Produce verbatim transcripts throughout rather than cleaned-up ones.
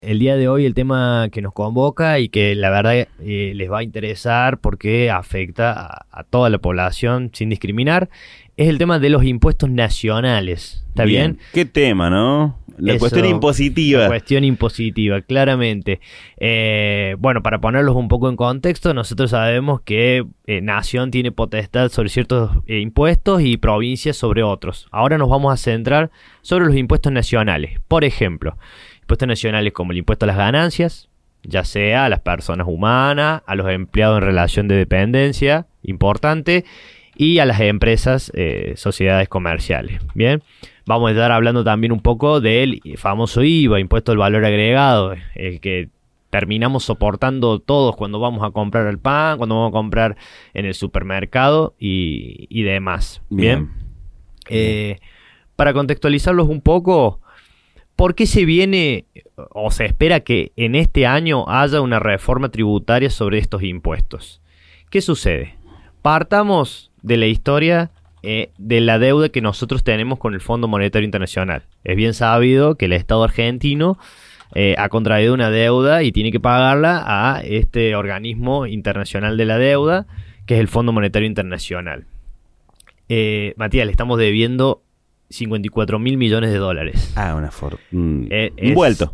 El día de hoy el tema que nos convoca y que la verdad eh, les va a interesar porque afecta a, a toda la población sin discriminar es el tema de los impuestos nacionales. ¿Está bien? bien? ¿Qué tema, no? La Eso, cuestión impositiva. La cuestión impositiva, claramente. Eh, bueno, para ponerlos un poco en contexto, nosotros sabemos que eh, Nación tiene potestad sobre ciertos eh, impuestos y provincias sobre otros. Ahora nos vamos a centrar sobre los impuestos nacionales. Por ejemplo, impuestos nacionales como el impuesto a las ganancias, ya sea a las personas humanas, a los empleados en relación de dependencia, importante, y a las empresas, eh, sociedades comerciales. Bien, vamos a estar hablando también un poco del famoso I V A, impuesto al valor agregado, el que terminamos soportando todos cuando vamos a comprar el pan, cuando vamos a comprar en el supermercado y, y demás. Bien, Bien. Eh, para contextualizarlos un poco, ¿por qué se viene o se espera que en este año haya una reforma tributaria sobre estos impuestos? ¿Qué sucede? Partamos de la historia eh, de la deuda que nosotros tenemos con el Fondo Monetario Internacional. Es bien sabido que el Estado argentino eh, ha contraído una deuda y tiene que pagarla a este organismo internacional de la deuda, que es el Fondo Monetario Internacional. Eh, Matías, le estamos debiendo cincuenta y cuatro mil millones de dólares. Ah, una fortuna. Mm, eh, un vuelto.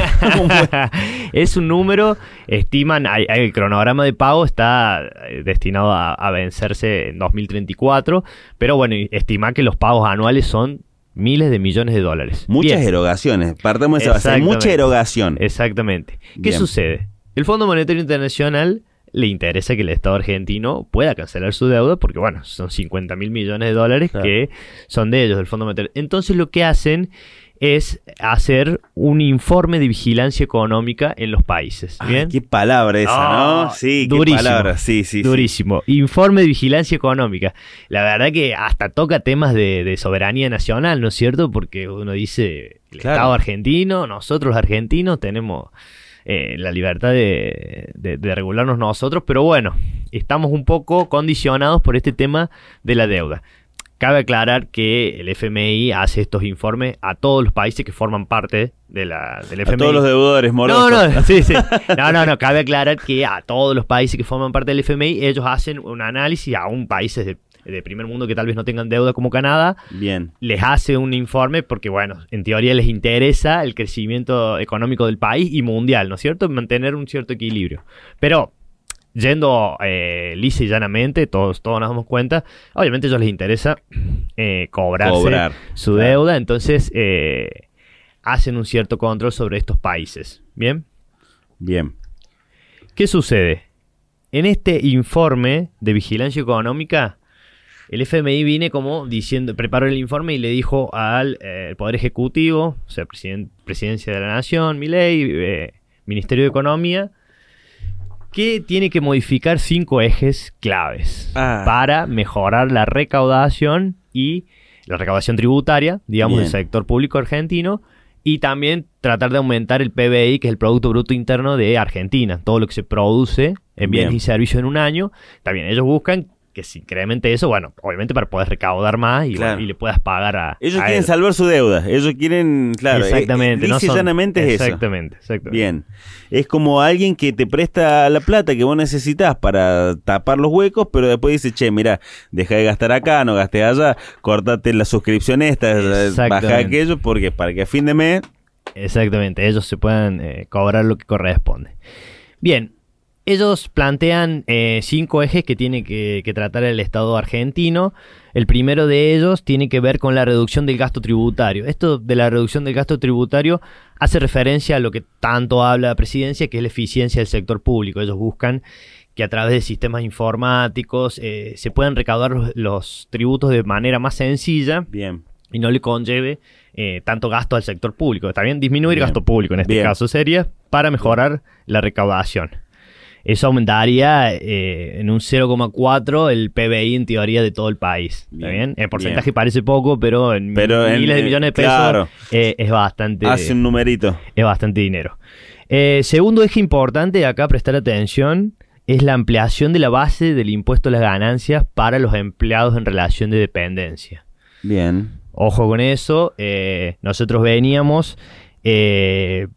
Es un número, estiman, hay, hay el cronograma de pago está destinado a, a vencerse en dos mil treinta y cuatro, pero bueno, estima que los pagos anuales son miles de millones de dólares. Muchas Bien. erogaciones, partamos de esa base, mucha erogación. Exactamente. ¿Qué Bien. sucede? El Fondo Monetario Internacional le interesa que el Estado argentino pueda cancelar su deuda porque, bueno, son cincuenta mil millones de dólares, claro, que son de ellos, del Fondo Monetario. Entonces lo que hacen es hacer un informe de vigilancia económica en los países. ¿Bien? Ay, qué palabra esa, ¿no? Oh, Sí, durísimo, qué palabra. Sí, sí, durísimo. Sí. Informe de vigilancia económica. La verdad que hasta toca temas de, de soberanía nacional, ¿no es cierto? Porque uno dice, el claro. Estado argentino, nosotros los argentinos tenemos Eh, la libertad de, de, de regularnos nosotros, pero bueno, estamos un poco condicionados por este tema de la deuda. Cabe aclarar que el F M I hace estos informes a todos los países que forman parte de la, del F M I. A todos los deudores morosos. No, no, sí, sí. No, no, no, cabe aclarar que a todos los países que forman parte del F M I, ellos hacen un análisis, aún países de de primer mundo que tal vez no tengan deuda como Canadá, bien, les hace un informe porque, bueno, en teoría les interesa el crecimiento económico del país y mundial, ¿no es cierto? Mantener un cierto equilibrio. Pero, yendo eh, lisa y llanamente, todos, todos nos damos cuenta, obviamente a ellos les interesa eh, cobrarse Cobrar. su claro. deuda, entonces eh, hacen un cierto control sobre estos países. ¿Bien? Bien. ¿Qué sucede? En este informe de vigilancia económica, el F M I viene como diciendo, preparó el informe y le dijo al eh, Poder Ejecutivo, o sea, presiden, Presidencia de la Nación, Milei, eh, Ministerio de Economía, que tiene que modificar cinco ejes claves ah. para mejorar la recaudación y la recaudación tributaria, digamos, Bien. del sector público argentino, y también tratar de aumentar el P B I, que es el Producto Bruto Interno de Argentina, todo lo que se produce en bienes Bien. y servicios en un año. También ellos buscan que se incremente eso, bueno, obviamente para poder recaudar más y, claro. bueno, y le puedas pagar a Ellos a quieren él. salvar su deuda, ellos quieren, claro, exactamente, eh, no son, llanamente es exactamente, eso. Exactamente. Bien, es como alguien que te presta la plata que vos necesitas para tapar los huecos, pero después dice, che, mira, deja de gastar acá, no gastes allá, cortate la suscripción esta, baja aquello, porque para que a fin de mes... Exactamente, ellos se puedan eh, cobrar lo que corresponde. Bien. Ellos plantean eh, cinco ejes que tiene que, que tratar el Estado argentino. El primero de ellos tiene que ver con la reducción del gasto tributario. Esto de la reducción del gasto tributario hace referencia a lo que tanto habla la presidencia, que es la eficiencia del sector público. Ellos buscan que a través de sistemas informáticos eh, se puedan recaudar los, los tributos de manera más sencilla. Bien. Y no le conlleve eh, tanto gasto al sector público. También disminuir Bien. gasto público en este Bien. caso sería para mejorar Bien. la recaudación. Eso aumentaría eh, en un cero coma cuatro el P B I en teoría de todo el país. ¿Está bien? bien? El porcentaje bien. parece poco, pero en pero miles en, de millones de pesos claro. eh, es bastante. Hace un numerito. Es bastante dinero. Eh, segundo eje importante, acá prestar atención, es la ampliación de la base del impuesto a las ganancias para los empleados en relación de dependencia. Bien. Ojo con eso, eh, nosotros veníamos... Eh,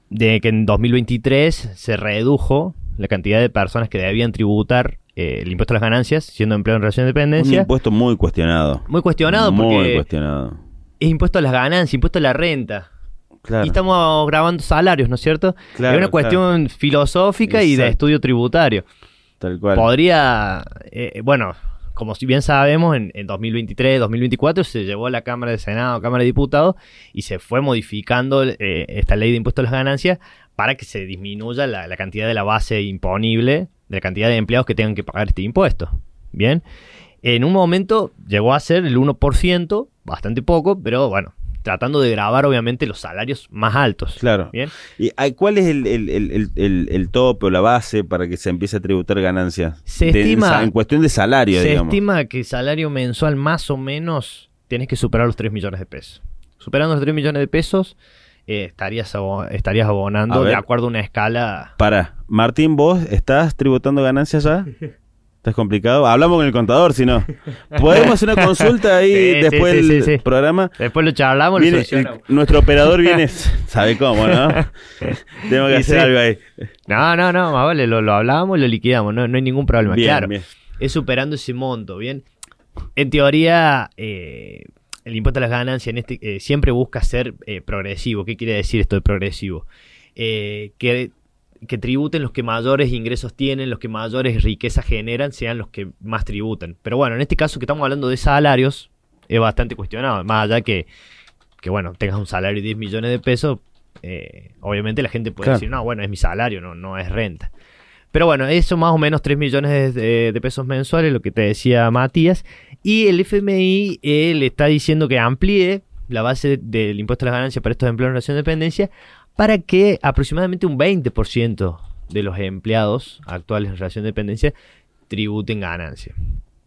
de que en dos mil veintitrés se redujo la cantidad de personas que debían tributar eh, el impuesto a las ganancias, siendo empleado en relación de dependencia. Un impuesto muy cuestionado. Muy cuestionado muy porque cuestionado. Es impuesto a las ganancias, impuesto a la renta. Claro. Y estamos grabando salarios, ¿no es cierto? Claro, es una cuestión claro. filosófica Exacto. y de estudio tributario. Tal cual. Podría, eh, bueno, como si bien sabemos, en, en dos mil veintitrés, dos mil veinticuatro se llevó a la Cámara de Senado, Cámara de Diputados, y se fue modificando eh, esta ley de impuesto a las ganancias para que se disminuya la, la cantidad de la base imponible, de la cantidad de empleados que tengan que pagar este impuesto. Bien, en un momento llegó a ser el uno por ciento, bastante poco, pero bueno, tratando de grabar obviamente los salarios más altos. Claro. ¿Bien? ¿Y cuál es el, el, el, el, el tope o la base para que se empiece a tributar ganancias? Se de, estima, en cuestión de salario, se digamos. Se estima que el salario mensual más o menos tienes que superar los tres millones de pesos. Superando los tres millones de pesos, eh, estarías, abo- estarías abonando de acuerdo a una escala. Para, Martín, ¿vos estás tributando ganancias ya? ¿Estás complicado? Hablamos con el contador, si no. ¿Podemos hacer una consulta ahí sí, después sí, del sí, sí. programa? Después lo charlamos, viene, lo solucionamos. El, nuestro operador viene, sabe cómo, ¿no? Tengo que hacer sí. algo ahí. No, no, no, más vale, lo, lo hablamos y lo liquidamos, no, no hay ningún problema. Bien, claro, bien. Es superando ese monto, ¿bien? En teoría, eh, el impuesto a las ganancias en este eh, siempre busca ser eh, progresivo. ¿Qué quiere decir esto de progresivo? Eh, que... que tributen los que mayores ingresos tienen, los que mayores riquezas generan, sean los que más tributen. Pero bueno, en este caso que estamos hablando de salarios, es bastante cuestionado. Más allá que, que bueno, tengas un salario de diez millones de pesos, eh, obviamente la gente puede claro. decir, no, bueno, es mi salario, no, no es renta. Pero bueno, eso más o menos tres millones de, de pesos mensuales, lo que te decía Matías. Y el F M I eh, le está diciendo que amplíe la base del impuesto a las ganancias para estos empleados en relación de dependencia, para que aproximadamente un veinte por ciento de los empleados actuales en relación de dependencia tributen ganancias.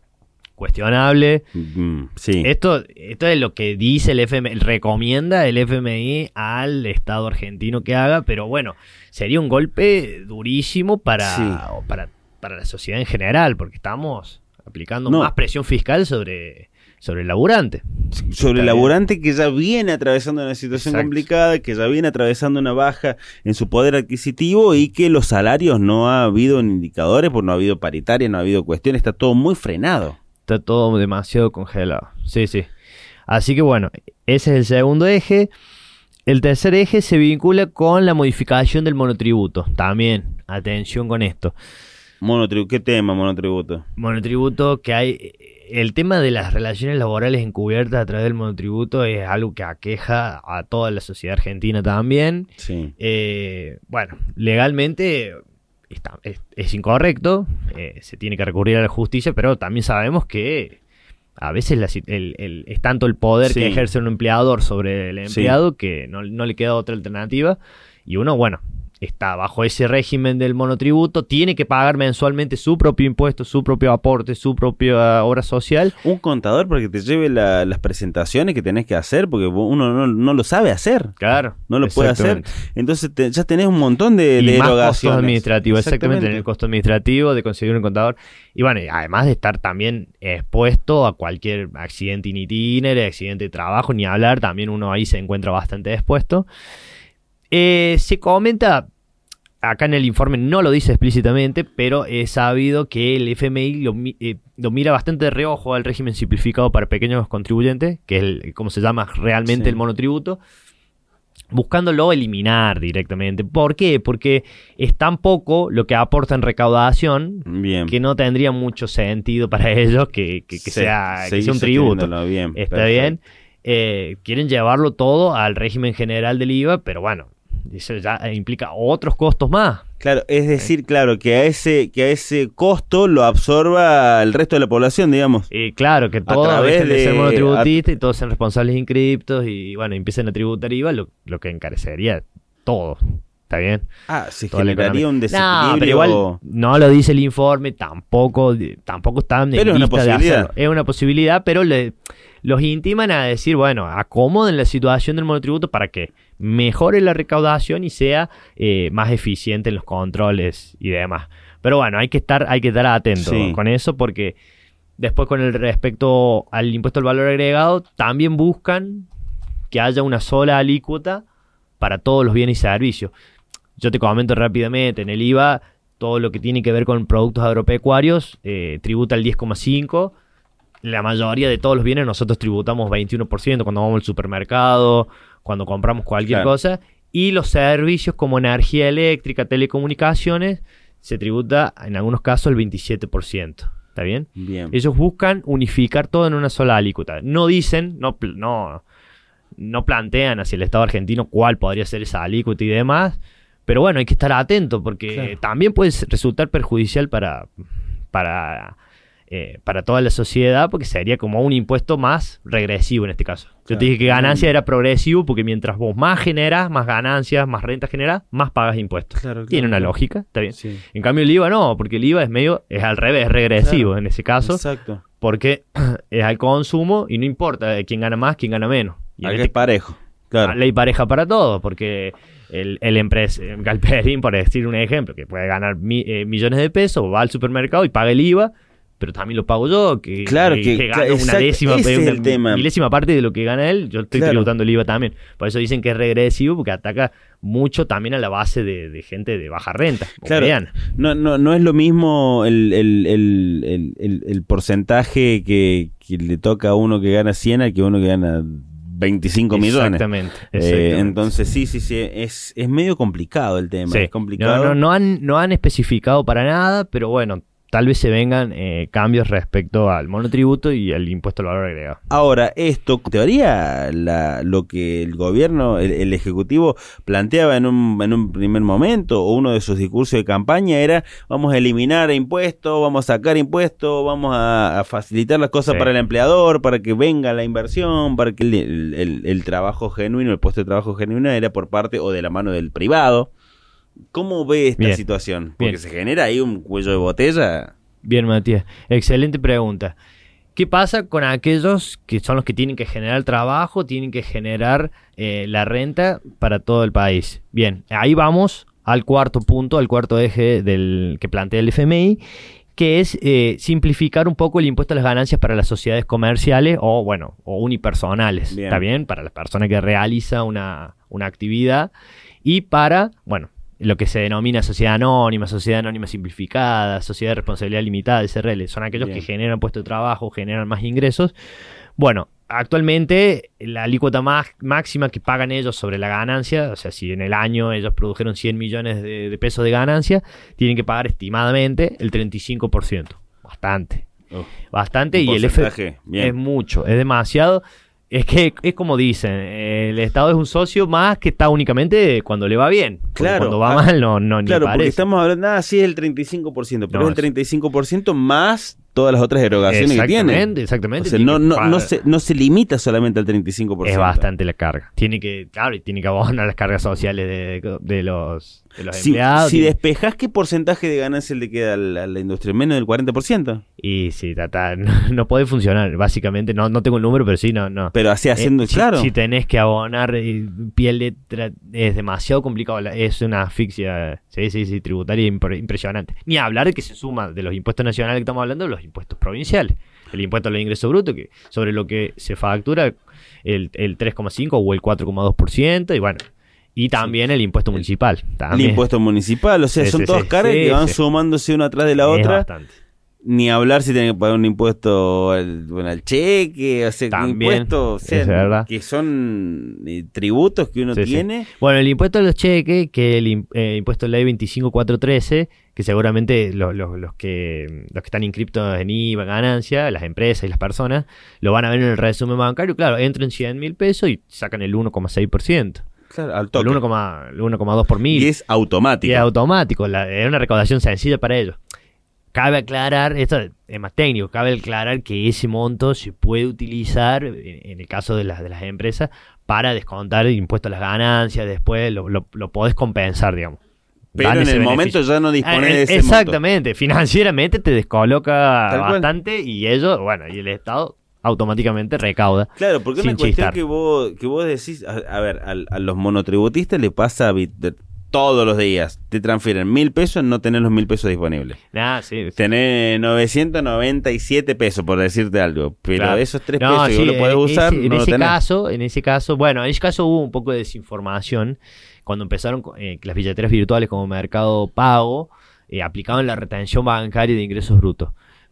Cuestionable. Mm, sí. Esto, esto es lo que dice el F M I, recomienda el F M I al Estado argentino que haga, pero bueno, sería un golpe durísimo para, sí. para, para la sociedad en general, porque estamos aplicando no. más presión fiscal sobre... sobre el laburante. Sobre el laburante que ya viene atravesando una situación Exacto. complicada, que ya viene atravesando una baja en su poder adquisitivo y que los salarios no ha habido indicadores, porque no ha habido paritaria, no ha habido cuestión, está todo muy frenado. Está todo demasiado congelado. Sí, sí. Así que bueno, ese es el segundo eje. El tercer eje se vincula con la modificación del monotributo. También, atención con esto. Monotributo, ¿qué tema monotributo? Monotributo que hay... El tema de las relaciones laborales encubiertas a través del monotributo es algo que aqueja a toda la sociedad argentina también. Sí. Eh, bueno, legalmente está, es, es incorrecto, eh, se tiene que recurrir a la justicia, pero también sabemos que a veces la, el, el, es tanto el poder sí. que ejerce un empleador sobre el empleado sí. que no, no le queda otra alternativa. Y uno, bueno... está bajo ese régimen del monotributo, tiene que pagar mensualmente su propio impuesto, su propio aporte, su propia obra social. Un contador para que te lleve la, las presentaciones que tenés que hacer, porque uno no, no lo sabe hacer. Claro. No lo puede hacer. Entonces te, ya tenés un montón de, y de más erogaciones. Costos administrativos, exactamente. exactamente, tener el costo administrativo de conseguir un contador. Y bueno, además de estar también expuesto a cualquier accidente in itinere, accidente de trabajo, ni hablar, también uno ahí se encuentra bastante expuesto. Eh, se comenta, acá en el informe no lo dice explícitamente, pero es sabido que el F M I lo, eh, lo mira bastante de reojo al régimen simplificado para pequeños contribuyentes, que es el, como se llama realmente sí. el monotributo, buscándolo eliminar directamente. ¿Por qué? Porque es tan poco lo que aporta en recaudación bien. que no tendría mucho sentido para ellos que, que, que, sí, sea, que sea un tributo. Bien, ¿Está perfecto. bien? Eh, quieren llevarlo todo al régimen general del I V A, pero bueno, eso ya implica otros costos más. Claro, es decir, claro, que a ese que a ese costo lo absorba el resto de la población, digamos. Y claro, que todos dejen de, de ser monotributistas a... y todos sean responsables inscriptos y bueno, empiecen a tributar I V A, lo, lo que encarecería todo. ¿Está bien? Ah, se generaría un desequilibrio. No, pero igual no lo dice el informe, tampoco, tampoco está en pero lista de hacerlo. Es una posibilidad, pero le, los intiman a decir, bueno, acomoden la situación del monotributo para que mejore la recaudación y sea eh, más eficiente en los controles y demás. Pero bueno, hay que estar, hay que estar atento sí. con eso, porque después con el respecto al impuesto al valor agregado, también buscan que haya una sola alícuota para todos los bienes y servicios. Yo te comento rápidamente, en el I V A, todo lo que tiene que ver con productos agropecuarios eh, tributa el diez coma cinco por ciento. La mayoría de todos los bienes nosotros tributamos veintiuno por ciento cuando vamos al supermercado, cuando compramos cualquier claro. cosa. Y los servicios como energía eléctrica, telecomunicaciones, se tributa en algunos casos el veintisiete por ciento. ¿Está bien? Bien. Ellos buscan unificar todo en una sola alícuota. No dicen, no, no, no plantean hacia el Estado argentino cuál podría ser esa alícuota y demás. Pero bueno, hay que estar atento porque claro. también puede resultar perjudicial para... para Eh, para toda la sociedad, porque sería como un impuesto más regresivo en este caso. Yo claro. te dije que ganancia era progresivo porque mientras vos más generás, más ganancias, más rentas generás, más pagas impuestos. Claro, claro, Tiene una claro. lógica, está bien. Sí. En cambio el I V A no, porque el I V A es medio, es al revés, es regresivo claro. en ese caso. Exacto. Porque es al consumo y no importa quién gana más, quién gana menos. Y Al en que este, es parejo. Claro. Ley pareja para todos, porque el, el empresa, Galperín, por decir un ejemplo, que puede ganar mi, eh, millones de pesos, va al supermercado y paga el I V A, pero también lo pago yo, que, claro, que, que claro, gano una décima, ese una es el tema. milésima parte de lo que gana él, yo estoy claro. tributando el I V A también. Por eso dicen que es regresivo, porque ataca mucho también a la base de, de gente de baja renta. Claro, no, no, no es lo mismo el, el, el, el, el, el porcentaje que, que le toca a uno que gana cien al que a uno que gana veinticinco millones. Exactamente. exactamente. Eh, entonces sí, sí, sí, es, es medio complicado el tema. Sí. Es complicado. No, no, no, han, no han especificado para nada, pero bueno, tal vez se vengan eh, cambios respecto al monotributo y al impuesto al valor agregado. Ahora, esto, en teoría, la, lo que el gobierno, el, el Ejecutivo planteaba en un, en un primer momento, o uno de sus discursos de campaña era, vamos a eliminar impuestos, vamos a sacar impuestos, vamos a, a facilitar las cosas sí. para el empleador, para que venga la inversión, para que el, el, el, el trabajo genuino, el puesto de trabajo genuino era por parte o de la mano del privado. ¿Cómo ve esta bien, situación? Porque bien. se genera ahí un cuello de botella. Bien, Matías. Excelente pregunta. ¿Qué pasa con aquellos que son los que tienen que generar trabajo, tienen que generar eh, la renta para todo el país? Bien, ahí vamos al cuarto punto, al cuarto eje del que plantea el F M I, que es eh, simplificar un poco el impuesto a las ganancias para las sociedades comerciales o, bueno, o unipersonales. Bien. ¿Está bien? Para la persona que realiza una, una actividad y para, bueno, lo que se denomina sociedad anónima, sociedad anónima simplificada, sociedad de responsabilidad limitada, S R L, son aquellos Bien. que generan puestos de trabajo, generan más ingresos. Bueno, actualmente la alícuota más, máxima que pagan ellos sobre la ganancia, o sea, si en el año ellos produjeron cien millones de, de pesos de ganancia, tienen que pagar estimadamente el treinta y cinco por ciento. Bastante. Oh, Bastante y el F es mucho, es demasiado. Es que es como dicen, el Estado es un socio más que está únicamente cuando le va bien. Claro. Cuando va mal no, no claro, ni parece. Porque estamos hablando, nada, sí es el treinta y cinco por ciento, pero no, es el treinta y cinco por ciento más todas las otras erogaciones que tiene. Exactamente, exactamente. O sea, no, no, no, se, no se limita solamente al treinta y cinco por ciento. Es bastante la carga. Tiene que, claro, y tiene que abonar las cargas sociales de, de los, de los si, empleados. Si tiene... despejás, ¿qué porcentaje de ganancia le queda a la, a la industria? ¿Menos del cuarenta por ciento? Y sí, tata, no, no puede funcionar, básicamente. No, no tengo el número, pero sí, no. no. Pero así haciendo, eh, claro. Si, si tenés que abonar eh, piel de... Tra- es demasiado complicado. Es una asfixia, sí, sí, sí, tributaria impre- impresionante. Ni hablar de que se suma de los impuestos nacionales que estamos hablando, de los impuestos provinciales. El impuesto al ingreso bruto, que sobre lo que se factura el, el tres coma cinco o el cuatro coma dos por ciento, y bueno, y también sí. el impuesto municipal. También. El impuesto municipal, o sea, sí, son sí, todas sí, cargas sí, que van sí. sumándose una atrás de la es otra. Bastante. Ni hablar si tienen que pagar un impuesto al, bueno, al cheque, o sea, también, impuestos o sea, que son eh, tributos que uno sí, tiene. Sí. Bueno, el impuesto a los cheques, que el eh, impuesto de ley veinticinco mil cuatrocientos trece, que seguramente los, los, los, que, los que están inscriptos en I V A, ganancia, las empresas y las personas, lo van a ver en el resumen bancario. Claro, entran cien mil pesos y sacan el uno coma seis por ciento. Claro, al toque. El uno coma dos por mil. Y es automático. Y es automático. La, es una recaudación sencilla para ellos. Cabe aclarar, esto es más técnico, cabe aclarar que ese monto se puede utilizar, en, en el caso de, la, de las empresas, para descontar el impuesto a las ganancias, después lo, lo, lo podés compensar, digamos. Pero en el beneficio. momento ya no dispones ah, de ese exactamente, monto. Financieramente te descoloca Tal bastante cual. Y ellos, bueno, y el Estado automáticamente recauda. Claro, porque es una cuestión que vos, que vos decís, a, a ver, a, a los monotributistas le pasa todos los días te transfieren mil pesos, no tenés los mil pesos disponibles. Ah, sí, sí. Tenés novecientos noventa y siete pesos, por decirte algo. Pero claro. esos tres no, pesos sí, que vos lo podés usar, ese, en no ese lo tenés. caso, en ese caso, bueno, en ese caso hubo un poco de desinformación cuando empezaron eh, las billeteras virtuales como Mercado Pago eh, aplicaban la retención bancaria de ingresos brutos.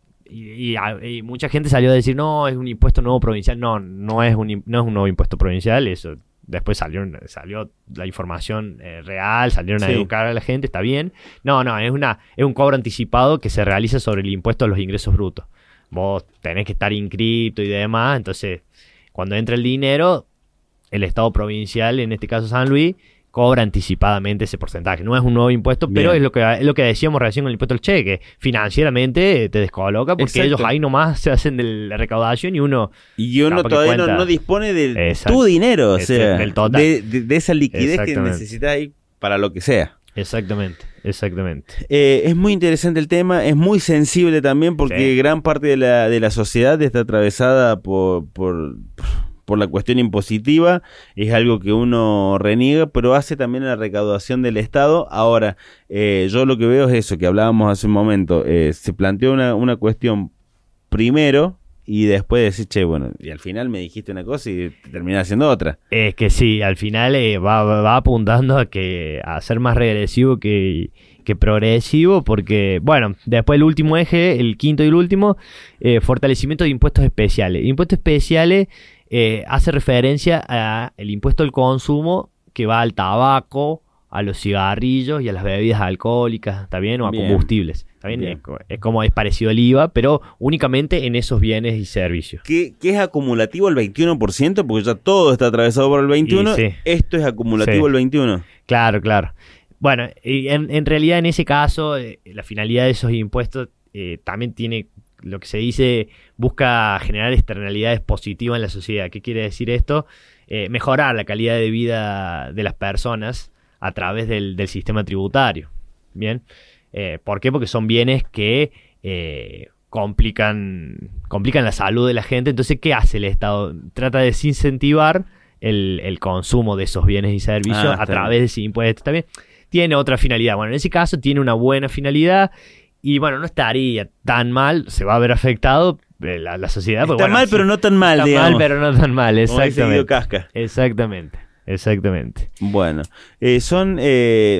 Y, y, y mucha gente salió a decir, no, es un impuesto nuevo provincial. No, no es un, no es un nuevo impuesto provincial, eso. Después salió, salió la información eh, real, salieron a sí. educar a la gente, está bien. No, no, es una es un cobro anticipado que se realiza sobre el impuesto a los ingresos brutos. Vos tenés que estar inscripto y demás, entonces cuando entra el dinero, el Estado provincial, en este caso San Luis, cobra anticipadamente ese porcentaje. No es un nuevo impuesto, bien. Pero es lo que es lo que decíamos recién con el impuesto al cheque. Financieramente te descoloca porque Exacto. ellos ahí nomás se hacen de la recaudación y uno... Y uno todavía no, no dispone de Exacto. tu dinero, o sea, del total. De, de, de esa liquidez que necesitas ahí para lo que sea. Exactamente, exactamente. Eh, es muy interesante el tema, es muy sensible también porque sí. gran parte de la, de la sociedad está atravesada por... por por la cuestión impositiva, es algo que uno reniega, pero hace también la recaudación del Estado. Ahora, eh, yo lo que veo es eso, que hablábamos hace un momento, eh, se planteó una, una cuestión primero, y después decís, che, bueno, y al final me dijiste una cosa y te terminás haciendo otra. Es que sí, al final eh, va, va apuntando a que a ser más regresivo que... que progresivo, porque, bueno, después el último eje, el quinto y el último, eh, fortalecimiento de impuestos especiales. Impuestos especiales eh, hace referencia al impuesto al consumo que va al tabaco, a los cigarrillos y a las bebidas alcohólicas, ¿está bien? O a bien. combustibles, ¿está bien? bien. Es, es como es parecido al I V A, pero únicamente en esos bienes y servicios. ¿Qué, qué es acumulativo el veintiuno por ciento? Porque ya todo está atravesado por el veintiuno por ciento. Sí. Esto es acumulativo sí. el veintiuno por ciento. Claro, claro. Bueno, en, en realidad en ese caso, eh, la finalidad de esos impuestos eh, también tiene, lo que se dice, busca generar externalidades positivas en la sociedad. ¿Qué quiere decir esto? Eh, mejorar la calidad de vida de las personas a través del, del sistema tributario. ¿Bien? Eh, ¿Por qué? Porque son bienes que eh, complican, complican la salud de la gente. Entonces, ¿qué hace el Estado? Trata de desincentivar el, el consumo de esos bienes y servicios ah, a través de ese impuesto. También tiene otra finalidad. Bueno, en ese caso tiene una buena finalidad y bueno, no estaría tan mal, se va a ver afectado la, la sociedad. Está bueno, mal, sí, pero no tan mal, está digamos. mal, pero no tan mal, exactamente. Casca. Exactamente, exactamente. Bueno, eh, son... Eh,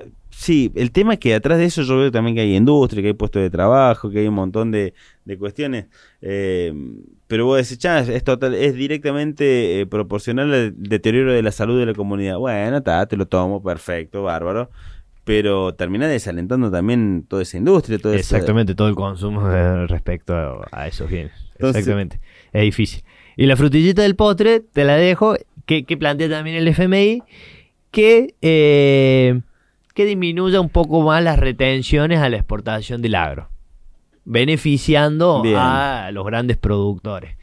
sí, el tema es que atrás de eso yo veo también que hay industria, que hay puestos de trabajo, que hay un montón de, de cuestiones... Eh, pero vos decís, ya, es, total, es directamente eh, proporcional al deterioro de la salud de la comunidad. Bueno, ta, te lo tomo, perfecto, bárbaro. Pero termina desalentando también toda esa industria. Todo Exactamente, ese... todo el consumo de, respecto a, a esos bienes. Entonces, exactamente, es difícil. Y la frutillita del postre, te la dejo, que, que plantea también el F M I, que, eh, que disminuya un poco más las retenciones a la exportación del agro, beneficiando bien. a los grandes productores.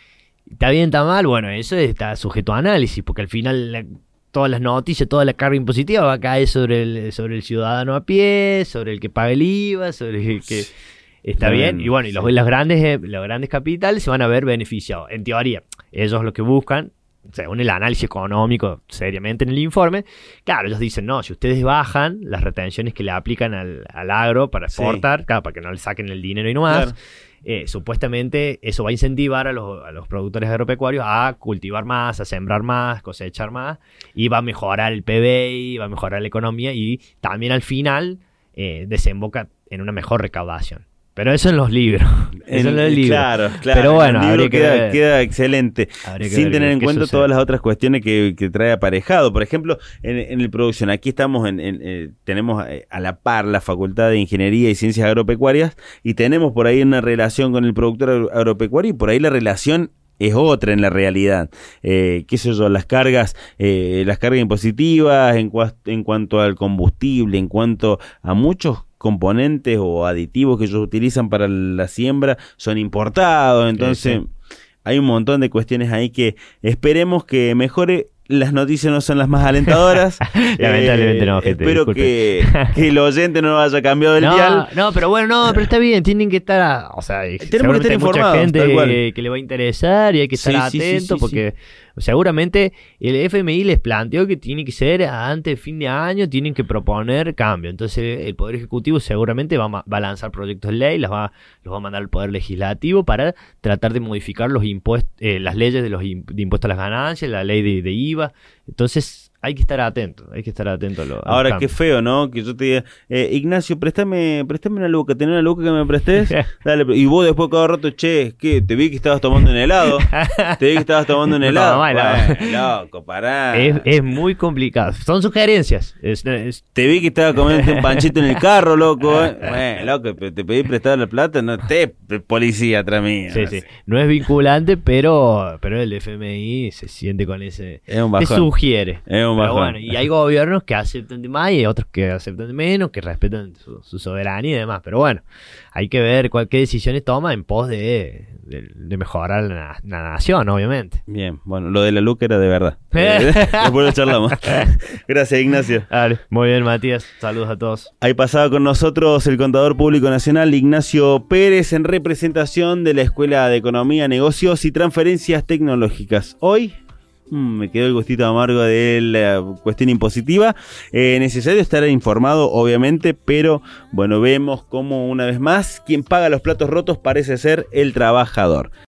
¿Está bien, está mal? Bueno, eso está sujeto a análisis, porque al final la, todas las noticias, toda la carga impositiva va a caer sobre el, sobre el ciudadano a pie, sobre el que paga el I V A, sobre el que... Está bien, bien. Y bueno, y los, los, grandes, los grandes capitales se van a ver beneficiados. En teoría, ellos lo que buscan, según el análisis económico seriamente en el informe, claro, ellos dicen, no, si ustedes bajan las retenciones que le aplican al, al agro para exportar, sí. claro, para que no le saquen el dinero y no más, claro. eh, supuestamente eso va a incentivar a los, a los productores agropecuarios a cultivar más, a sembrar más, cosechar más, y va a mejorar el P B I, va a mejorar la economía y también al final eh, desemboca en una mejor recaudación. Pero eso en los libros. Eso en, en los libros. Claro, claro. Pero bueno, el libro que queda, ver, queda excelente. Sin tener en cuenta sucede. todas las otras cuestiones que, que trae aparejado. Por ejemplo, en, en el producción, aquí estamos en, en eh, tenemos a la par la Facultad de Ingeniería y Ciencias Agropecuarias y tenemos por ahí una relación con el productor agropecuario y por ahí la relación es otra en la realidad. Eh, qué sé yo, las cargas, eh, las cargas impositivas en, cua- en cuanto al combustible, en cuanto a muchos componentes o aditivos que ellos utilizan para la siembra son importados, entonces sí, sí. hay un montón de cuestiones ahí que esperemos que mejore. Las noticias no son las más alentadoras. Lamentablemente eh, no, gente. Espero que, que el oyente no haya cambiado el no, dial. No, pero bueno, no, pero está bien, tienen que estar, o sea, tenemos que estar hay mucha informados, gente que, que le va a interesar y hay que estar sí, atento sí, sí, sí, porque sí. seguramente el F M I les planteó que tiene que ser antes de fin de año, tienen que proponer cambio. Entonces el Poder Ejecutivo seguramente va a, va a lanzar proyectos de ley, los va, los va a mandar al Poder Legislativo para tratar de modificar los impuestos, eh, las leyes de los de impuestos a las ganancias, la ley de, de I V A. Entonces hay que estar atento, hay que estar atento a lo, a Ahora, qué feo, ¿no? Que yo te diga, eh, Ignacio, préstame, préstame una luca, ¿tenés una luca que me prestes? Dale, y vos después cada rato, che, ¿qué? Te vi que estabas tomando un helado, te vi que estabas tomando un helado. No, bueno, loco, pará. Es, es muy complicado, son sugerencias. Es, es... Te vi que estabas comiendo un panchito en el carro, loco. ¿eh? Bueno, loco, te pedí prestar la plata, no te policía atrás mío. Sí, sí, no es vinculante, pero, pero el F M I se siente con ese... Es un bajón. Te sugiere. Es un Pero bueno, y hay gobiernos que aceptan de más y otros que aceptan de menos, que respetan su, su soberanía y demás. Pero bueno, hay que ver cuál, qué decisiones toma en pos de, de, de mejorar la, la nación, obviamente. Bien, bueno, lo de la luca era de verdad. Después lo charlamos. Gracias, Ignacio. Dale, muy bien, Matías. Saludos a todos. Ahí pasaba con nosotros el Contador Público Nacional, Ignacio Pérez, en representación de la Escuela de Economía, Negocios y Transferencias Tecnológicas. Hoy... Mm, me quedó el gustito amargo de la cuestión impositiva. Eh, necesario estar informado, obviamente, pero bueno, vemos como una vez más quien paga los platos rotos parece ser el trabajador.